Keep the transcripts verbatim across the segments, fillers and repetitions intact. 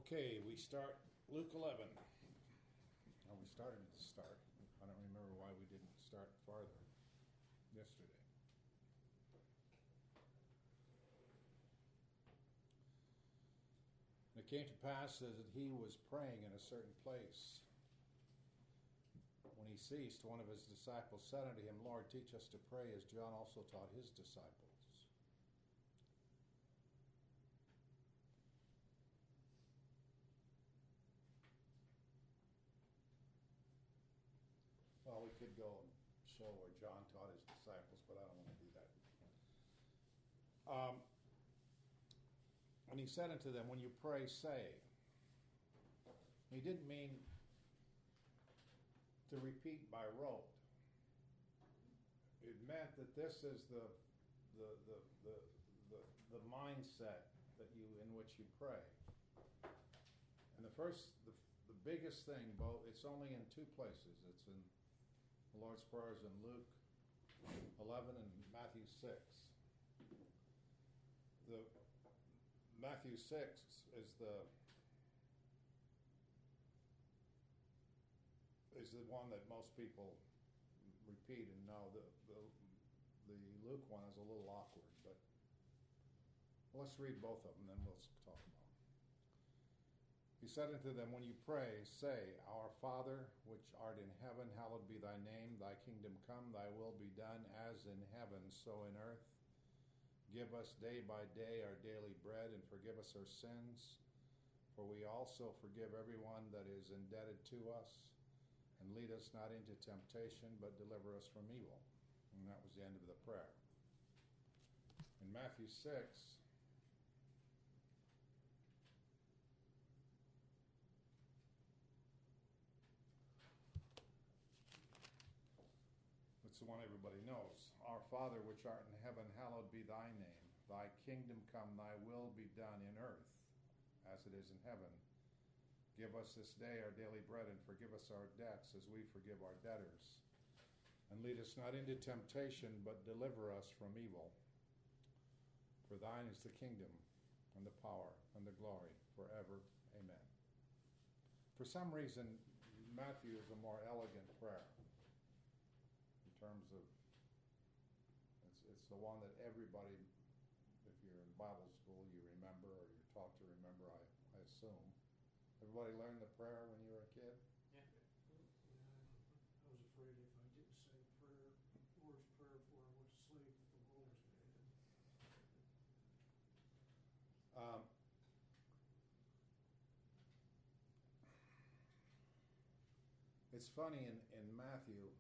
Okay, we start Luke eleven. Well, we started at the start. I don't remember why we didn't start farther yesterday. And it came to pass that he was praying in a certain place. When he ceased, one of his disciples said unto him, Lord, teach us to pray as John also taught his disciples. Well, we could go and show where John taught his disciples, but I don't want to do that. Um, and he said unto them, when you pray, say. He didn't mean to repeat by rote. It meant that this is the the the the the, the mindset that you in which you pray. And the first, the, the biggest thing, both it's only in two places. It's in the Lord's Prayer is in Luke eleven and Matthew six. The Matthew six is the is the one that most people repeat and know. The the the Luke one is a little awkward, but let's read both of them, then we'll talk about them. He said unto them, when you pray, say, Our Father, which art in heaven, hallowed be thy name. Thy kingdom come, thy will be done, as in heaven, so in earth. Give us day by day our daily bread, and forgive us our sins, for we also forgive everyone that is indebted to us. And lead us not into temptation, but deliver us from evil. And that was the end of the prayer. In Matthew six, it's the one everybody knows. Our Father, which art in heaven, hallowed be thy name. Thy kingdom come, thy will be done in earth, as it is in heaven. Give us this day our daily bread, and forgive us our debts, as we forgive our debtors. And lead us not into temptation, but deliver us from evil. For thine is the kingdom, and the power, and the glory, forever. Amen. For some reason, Matthew is a more elegant prayer. In terms of, it's, it's the one that everybody, if you're in Bible school, you remember, or you're taught to remember, I, I assume. Everybody learned the prayer when you were a kid? Yeah. I was afraid if I didn't say prayer, Lord's Prayer before I went to sleep, that the world was going to end. Um, it's funny in, in Matthew,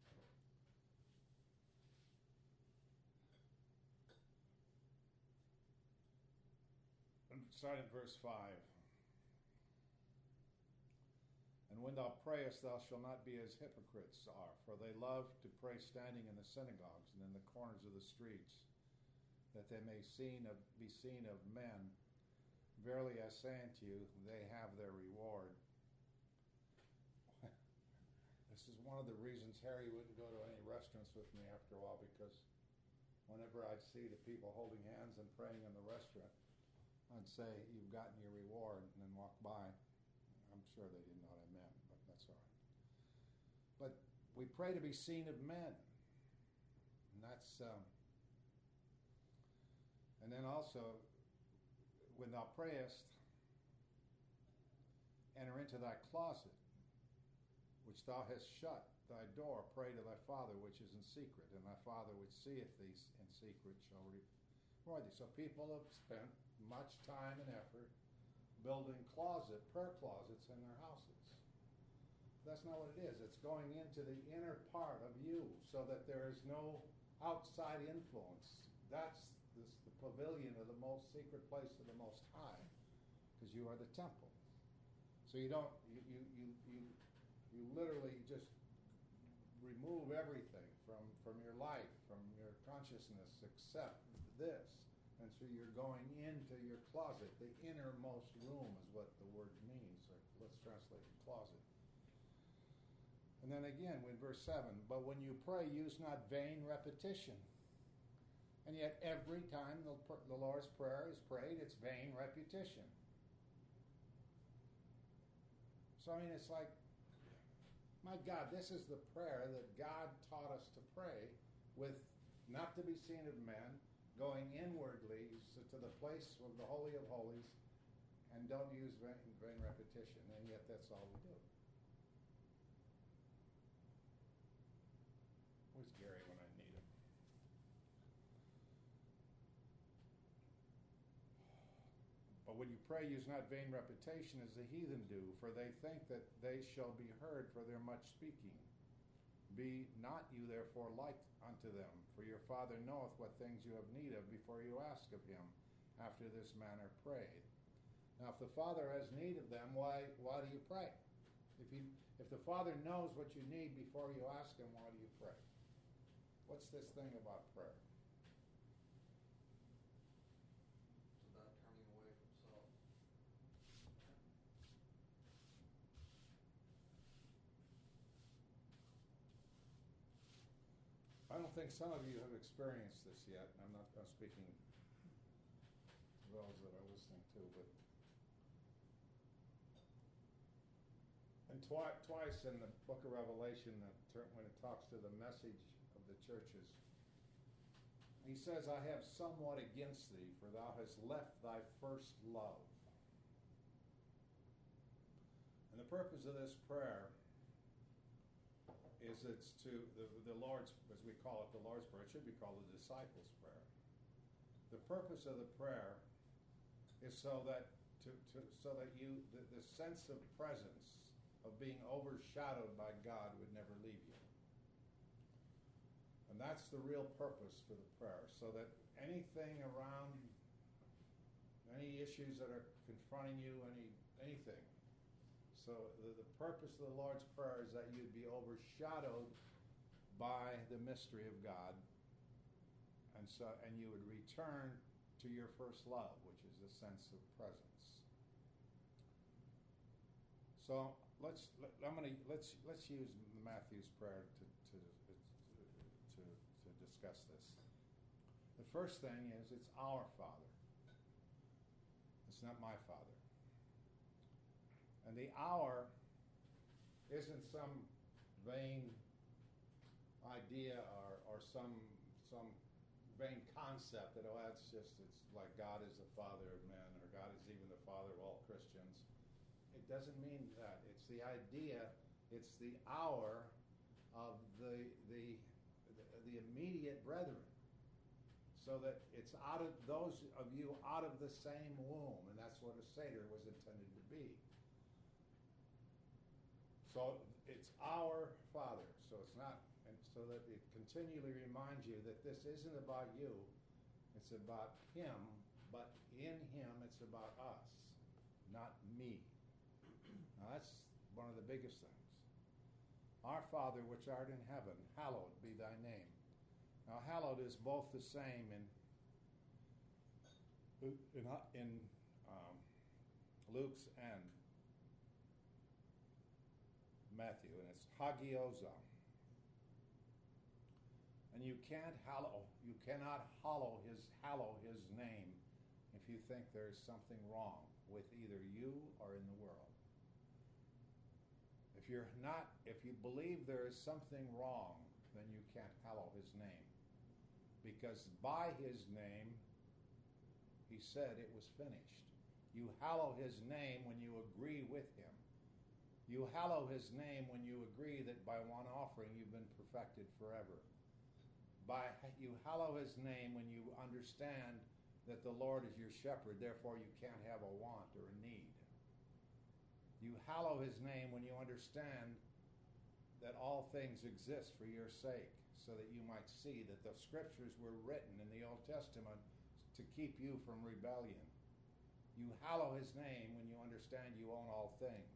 start at verse five. And when thou prayest, thou shalt not be as hypocrites are, for they love to pray standing in the synagogues and in the corners of the streets, that they may seen of, be seen of men. Verily I say unto you, they have their reward. This is one of the reasons Harry wouldn't go to any restaurants with me after a while, because whenever I'd see the people holding hands and praying in the restaurant, I'd say, you've gotten your reward, and then walk by. I'm sure they didn't know what I meant, but that's all right. But we pray to be seen of men. And that's, um, and then also, when thou prayest, enter into thy closet, which thou hast shut thy door, pray to thy Father which is in secret, and thy Father which seeth thee in secret shall reward thee. So people have spent much time and effort building closet, prayer closets in their houses. That's not what it is. It's going into the inner part of you so that there is no outside influence. That's this, the pavilion of the most secret place of the Most High, because you are the temple. So you don't, you, you, you, you, you literally just remove everything from, from your life, from your consciousness, except this. And so you're going into your closet. The innermost room is what the word means. Or let's translate closet. And then again, in verse seven, but when you pray, use not vain repetition. And yet every time the, the Lord's Prayer is prayed, it's vain repetition. So, I mean, it's like, my God, this is the prayer that God taught us to pray with, not to be seen of men, going inwardly to the place of the Holy of Holies, and don't use vain, vain repetition, and yet that's all we do. Where's Gary when I need him? But when you pray, use not vain repetition as the heathen do, for they think that they shall be heard for their much speaking. Be not you therefore like unto them, for your Father knoweth what things you have need of before you ask of him. After this manner pray. Now, if the Father has need of them, why why do you pray? If you if the Father knows what you need before you ask him, why do you pray? What's this thing about prayer? It's about turning away from self. I don't think some of you have experienced this yet. I'm not I'm speaking to those that are listening too, but and twi- twice in the book of Revelation, that ter- when it talks to the message of the churches, he says, I have somewhat against thee, for thou hast left thy first love. And the purpose of this prayer is it's to the, the Lord's, as we call it, the Lord's Prayer. It should be called the disciples' prayer. The purpose of the prayer is so that to, to so that you the, the sense of presence, of being overshadowed by God, would never leave you. And that's the real purpose for the prayer, so that anything around, any issues that are confronting you, any anything. So the, the purpose of the Lord's Prayer is that you'd be overshadowed by the mystery of God, and so and you would return to your first love, which is the sense of presence. So let's let, I'm gonna let's let's use Matthew's prayer to to to to discuss this. The first thing is it's our Father. It's not my Father. And the our isn't some vain idea or, or some some vain concept that, oh, that's just, it's like God is the Father of men, or God is even the Father of all Christians. It doesn't mean that. It's the idea, it's the hour of the the the, the immediate brethren. So that it's out of those of you out of the same womb, and that's what a Seder was intended to be. So it's our Father. So it's not, and so that it continually reminds you that this isn't about you. It's about him, but in him it's about us, not me. Now that's one of the biggest things. Our Father which art in heaven, hallowed be thy name. Now hallowed is both the same in in, in um, Luke's and Matthew, and it's hagioza. And you can't hallow, you cannot hallow his hallow his name if you think there's something wrong with either you or in the world. If you're not, if you believe there is something wrong, then you can't hallow his name. Because by his name, he said it was finished. You hallow his name when you agree with him. You hallow his name when you agree that by one offering you've been perfected forever. By you hallow his name when you understand that the Lord is your shepherd, therefore you can't have a want or a need. You hallow his name when you understand that all things exist for your sake, so that you might see that the scriptures were written in the Old Testament to keep you from rebellion. You hallow his name when you understand you own all things.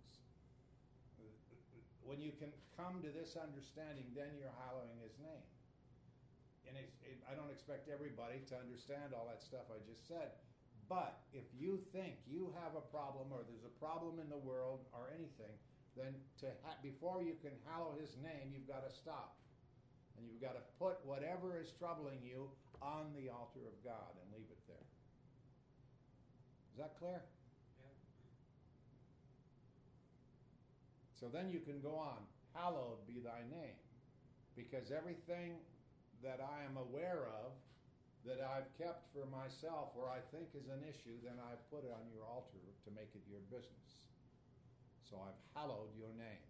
When you can come to this understanding, then you're hallowing his name. And it's, it, I don't expect everybody to understand all that stuff I just said. But if you think you have a problem, or there's a problem in the world or anything, then to ha- before you can hallow his name, you've got to stop. And you've got to put whatever is troubling you on the altar of God and leave it there. Is that clear? Yeah. So then you can go on, hallowed be thy name, because everything that I am aware of that I've kept for myself or I think is an issue, then I've put it on your altar to make it your business. So I've hallowed your name.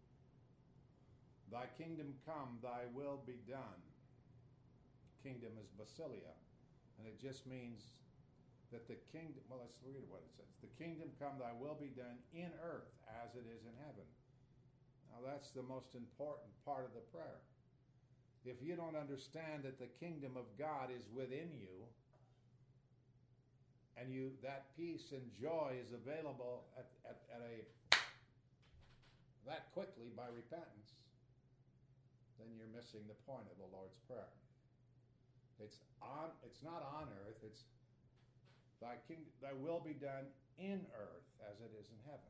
Thy kingdom come, thy will be done. Kingdom is basileia, and it just means that the kingdom, well, let's read what it says. The kingdom come, thy will be done in earth as it is in heaven. Now that's the most important part of the prayer. If you don't understand that the kingdom of God is within you, and you that peace and joy is available at, at, at a that quickly by repentance, then you're missing the point of the Lord's Prayer. It's on it's not on earth, it's thy kingdom, thy will be done in earth as it is in heaven.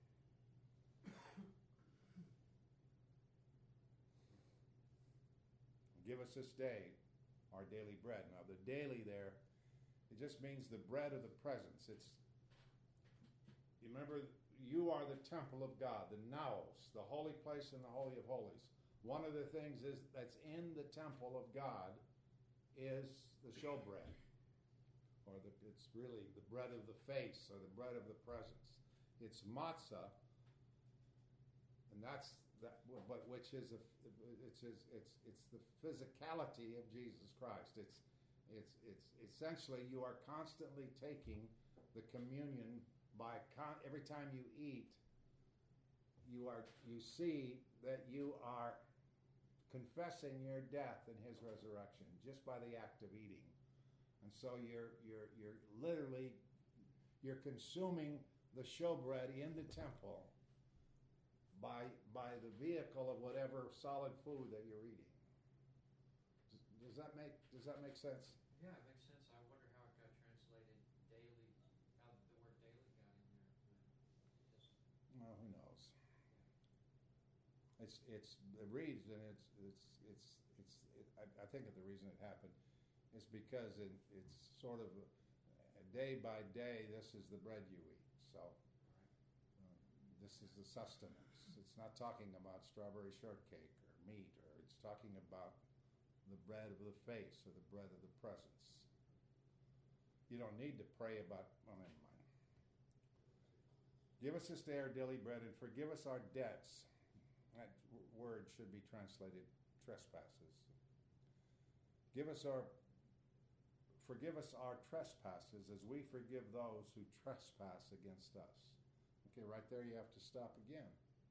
Give us this day our daily bread. Now, the daily there, it just means the bread of the presence. It's, you remember, you are the temple of God, the naos, the holy place and the holy of holies. One of the things is that's in the temple of God is the showbread, or the, it's really the bread of the face, or the bread of the presence. It's matzah, and that's that, but which is a, it's it's it's it's the physicality of Jesus Christ. It's it's it's essentially you are constantly taking the communion by con- every time you eat. You are you see that you are confessing your death and his resurrection just by the act of eating. And so you're you're you're literally you're consuming the showbread in the temple by by the vehicle of whatever solid food that you're eating. Does, does that make does that make sense? Yeah, it makes sense. I wonder how it got translated daily, how the word daily got in there. Just, Well, who knows? It's it's it reads and it's it's it's it's. It, I, I think that the reason it happened is because it, it's sort of a, a day by day. This is the bread you eat. So um, this is the sustenance. It's not talking about strawberry shortcake or meat, or it's talking about the bread of the face or the bread of the presence. You don't need to pray about. Well, never mind. Give us this day our daily bread, and forgive us our debts. That word should be translated trespasses. Give us our, forgive us our trespasses as we forgive those who trespass against us. Okay, right there you have to stop again.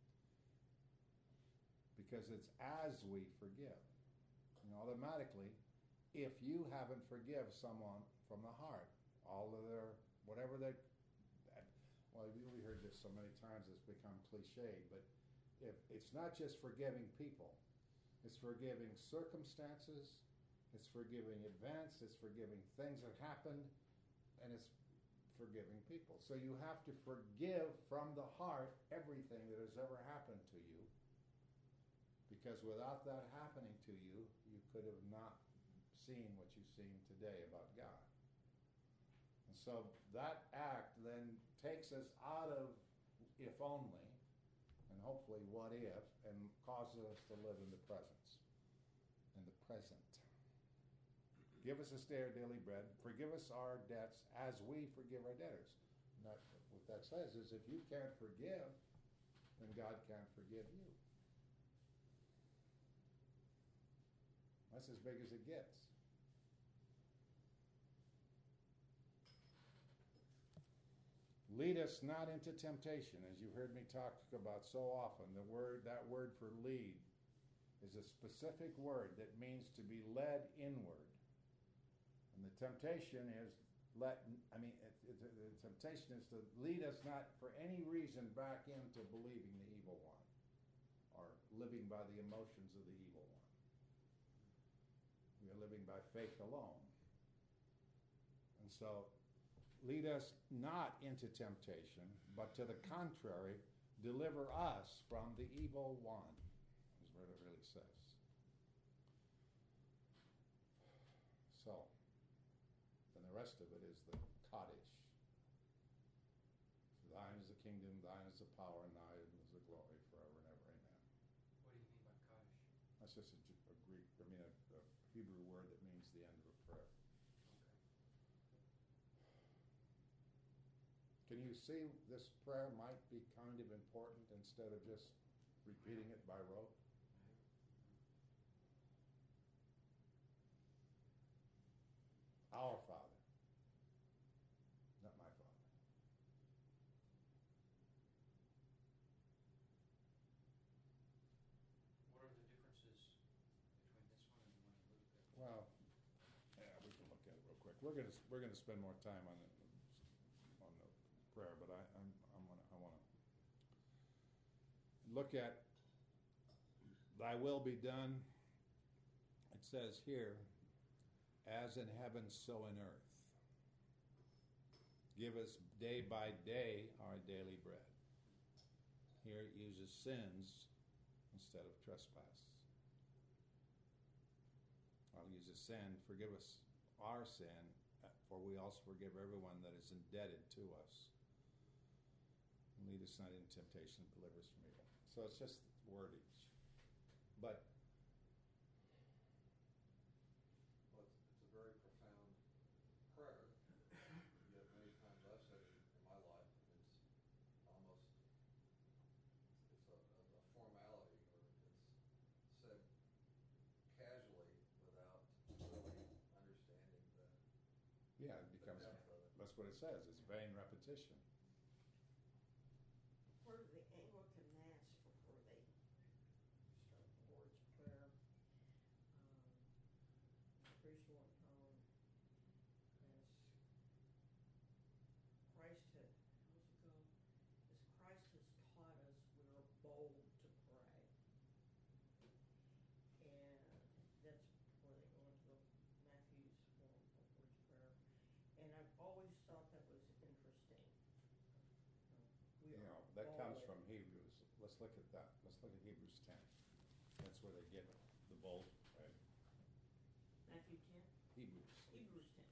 Because it's as we forgive. And automatically, if you haven't forgive someone from the heart, all of their, whatever they, well, we heard this so many times it's become cliche, but if it's not just forgiving people, it's forgiving circumstances, it's forgiving events, it's forgiving things that happened, and it's forgiving people. So you have to forgive from the heart everything that has ever happened to you, because without that happening to you, you could have not seen what you've seen today about God. And so that act then takes us out of if only, and hopefully what if, and causes us to live in the presence, in the present. Give us this day our daily bread. Forgive us our debts as we forgive our debtors. And that, what that says is if you can't forgive, then God can't forgive you. That's as big as it gets. Lead us not into temptation, as you heard me talk about so often. The word, that word for lead is a specific word that means to be led inward. And the temptation is let, I mean, it, it, the temptation is to lead us not for any reason back into believing the evil one or living by the emotions of the evil one. We are living by faith alone. And so, lead us not into temptation, but to the contrary, deliver us from the evil one, is what it really says. So, then the rest of it is the Kaddish. Thine is the kingdom, thine is the power, and thine is the glory forever That's just a, Ju- a Greek, I mean, a, a Hebrew word that means the end of a prayer. Can you see this prayer might be kind of important instead of just repeating it by rote? Our Father, not my Father. What are the differences between this one and the one in Luke? that- Well, yeah, we can look at it real quick. We're gonna we're gonna spend more time on it on the prayer, but I I'm, I'm gonna I want to look at Thy will be done. It says here, as in heaven, so in earth. Give us day by day our daily bread. Here it uses sins instead of trespass. I'll use a sin. Forgive us our sin, for we also forgive everyone that is indebted to us. And lead us not into temptation, but deliver us from evil. So it's just wordage. But Well, it's, it's a very profound prayer. Yet many times I've said it in my life, and it's almost it's a, a, a formality, or it's said casually without really understanding the, yeah, it the becomes, depth of it. that's what it says. It's vain repetition. Where do the Anglican Mass, before they start the Lord's Prayer, um, the priest will intone as Christ had, how's it go? As Christ has taught us, we are bold to pray. And that's before they go into the Matthew's form of Lord's Prayer. And I've always thought that was interesting. We You are know, that comes bold. from Hebrews. Let's look at that. Let's look at Hebrews ten. That's where they get the bold, right? Matthew ten, Hebrews. Hebrews ten.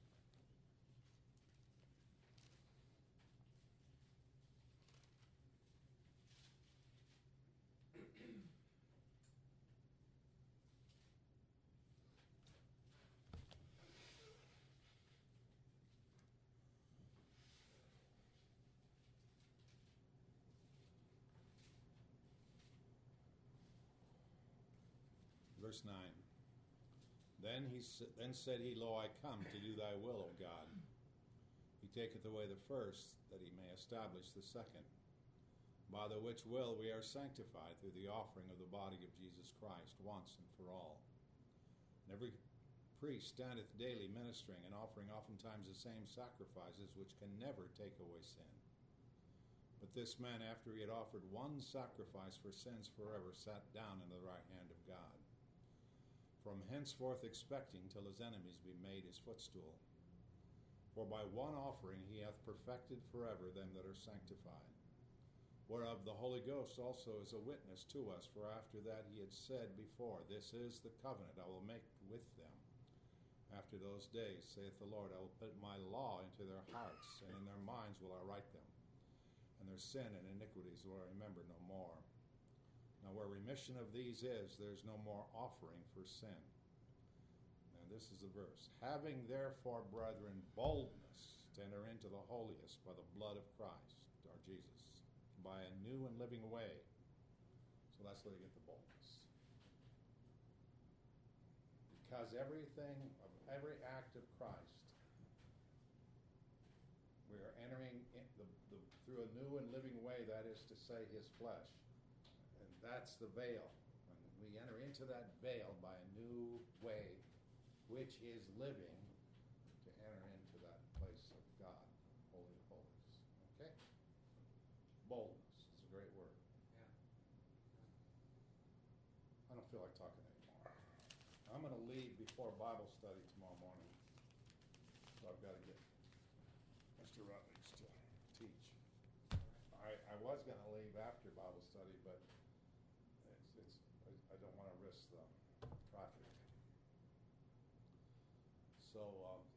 Verse nine. Then he s- then said he, Lo, I come to do thy will, O God. He taketh away the first, that he may establish the second. By the which will we are sanctified through the offering of the body of Jesus Christ once and for all. And every priest standeth daily ministering and offering oftentimes the same sacrifices, which can never take away sin. But this man, after he had offered one sacrifice for sins forever, sat down in the right hand of God, from henceforth expecting till his enemies be made his footstool. For by one offering he hath perfected forever them that are sanctified. Whereof the Holy Ghost also is a witness to us, for after that he had said before, This is the covenant I will make with them. After those days, saith the Lord, I will put my law into their hearts, and in their minds will I write them. And their sin and iniquities will I remember no more. Now where remission of these is, there is no more offering for sin. Now this is the verse. Having therefore, brethren, boldness to enter into the holiest by the blood of Christ, our Jesus, by a new and living way. So that's where they get the boldness. Because everything, of every act of Christ, we are entering in the, the, through a new and living way, that is to say, his flesh. And that's the veil. And we enter into that veil by a new way, which is living, to enter into that place of God, Holy of Holies. Okay? Boldness is a great word. Yeah. I don't feel like talking anymore. I'm going to leave before Bible study tomorrow morning. So I've got to get Mister Rutledge to teach. I, I was going to leave after Bible study, but it's, it's I, I don't want to risk the traffic. So uh,